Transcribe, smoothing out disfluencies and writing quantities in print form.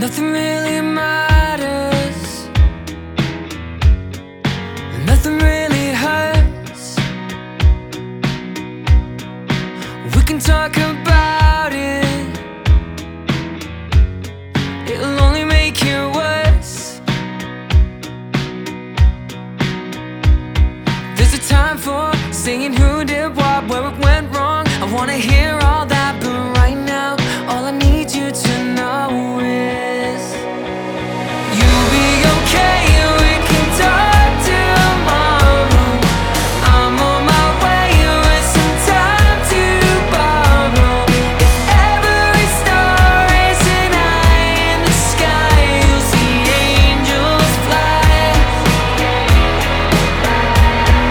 Nothing really matters, nothing really hurts. We can talk about it, it'll only make it worse. There's a time for saying who did